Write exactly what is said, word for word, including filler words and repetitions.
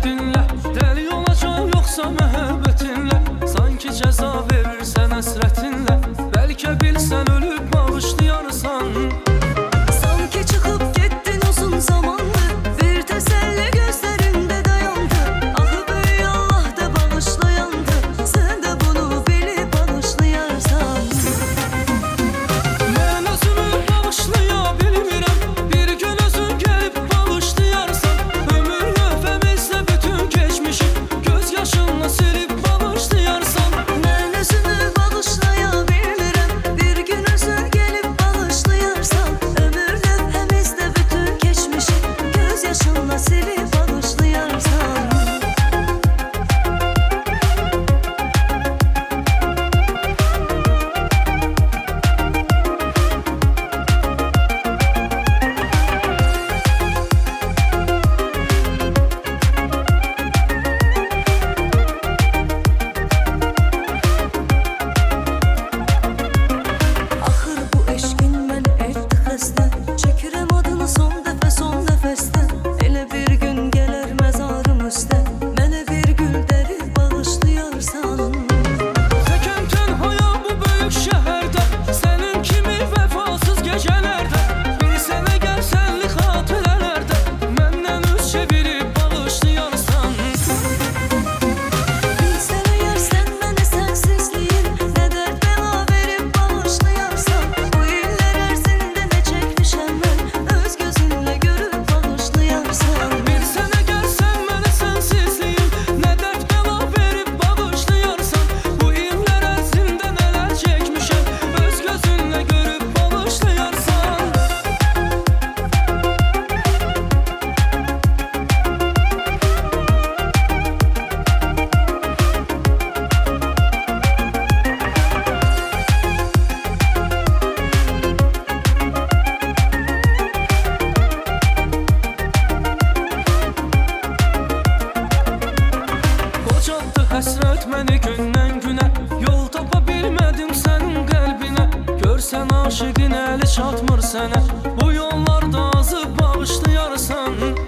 dinlə. Dəli olacaq yoxsa məhəbbətinlə, sanki cəza verirsən əsrətinlə. Bəlkə bilsən ölüb bağışlayarsan. Sanki çıxıb getdin uzun zamandır, bir təsəlli gözlərində dayandı. Axı böyük Allah da bağışlayandı, sən də bunu bilib bağışlayarsan. Mən özümü bağışlaya bilmirəm, bir gün özün gəlib bağışlayarsan. Ömür lövhəmizlə bütün keçmişi göz yaşınla silib bağışlayarsan. Mən özümü bağışlaya bilmirəm, bir gün özün gəlib bağışlayarsan. Ömür lövhəmizdə bütün keçmişi göz yaşınla silib bağışlayarsan. Axır bu eşqin məni etdi xəstə, çəkirəm adını son dəfə son nəfəsdə. Elə bir gün gələr məzarım üstə, mənə bir gül dərib bağışlayarsan. Təkəm tənhaya bu böyük şəhərdə, sənin kimi vəfasız gecələrdə. Bilsən əgər sənli xatirələrdə, məndən üz çevirib bağışlayarsan. Bilsən əgər sən mənə sənsizliyin, nə dərd bəla verib bağışlayarsan. Bu illər ərzində nə çəkmişəm mən, öz gözünlə görüb bağışlayarsan. Bilsən əgər sən mənə sənsizliyin, nə dərd bəla verib bağışlayarsan. Bu illər ərzində nələr çəkmişəm, öz gözünlə görüb bağışlayarsan. Qocaldı həsrət məni gündən günə, yol tapa bilmədim sənin qəlbinə. Görsən aşiqin əli çatmır sənə, bu yollarda azıb bağışlayarsan.